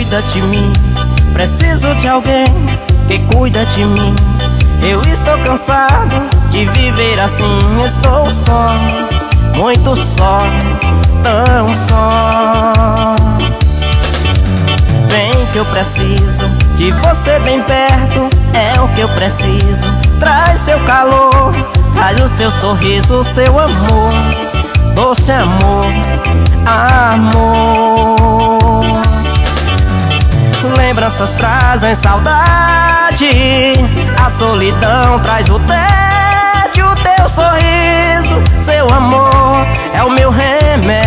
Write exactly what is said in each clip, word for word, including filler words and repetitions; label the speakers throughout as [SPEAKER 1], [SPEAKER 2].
[SPEAKER 1] Cuida de mim, preciso de alguém que cuida de mim. Eu estou cansado de viver assim, estou só, muito só, tão só. Vem que eu preciso de você bem perto, é o que eu preciso. Traz seu calor, traz o seu sorriso, o seu amor, doce amor, amor. Lembranças trazem saudade, a solidão traz o tédio. Teu sorriso, seu amor, é o meu remédio.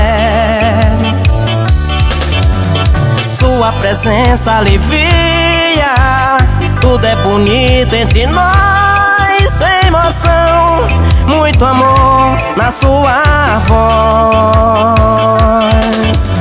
[SPEAKER 1] Sua presença alivia, tudo é bonito entre nós. Emoção, muito amor na sua voz.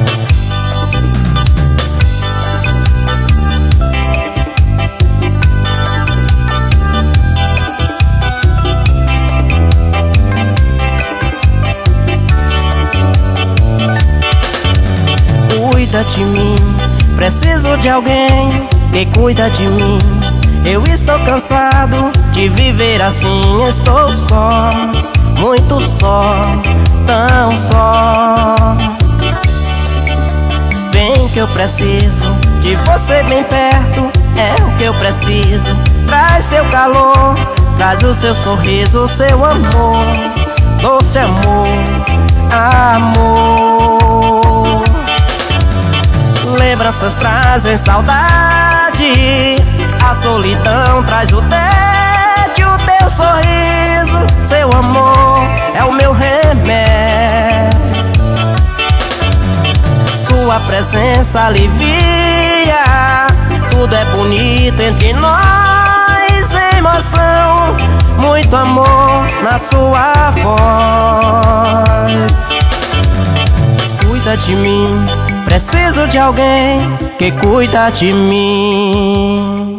[SPEAKER 1] Cuida de mim, preciso de alguém que cuida de mim. Eu estou cansado de viver assim, estou só, muito só, tão só. Vem que eu preciso de você bem perto, é o que eu preciso. Traz seu calor, traz o seu sorriso, o seu amor, doce amor, amor. Lembranças trazem saudade, a solidão traz o tédio. Teu sorriso, seu amor, é o meu remédio. Sua presença alivia, tudo é bonito entre nós. Emoção, muito amor na sua voz. Cuida de mim, preciso de alguém que cuida de mim.